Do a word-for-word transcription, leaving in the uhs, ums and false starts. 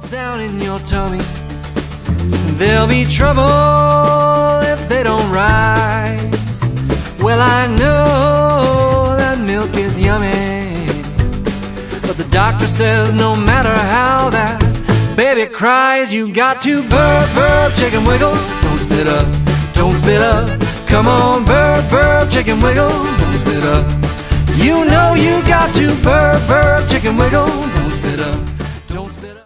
What's down in your tummy? There'll be trouble if they don't rise. Well, I know that milk is yummy, but the doctor says no matter how that baby cries, you got to burp, burp, chicken wiggle. Don't spit up, don't spit up. Come on, burp, burp, chicken wiggle. Don't spit up. You know you got to burp, burp, chicken wiggle. Don't spit up.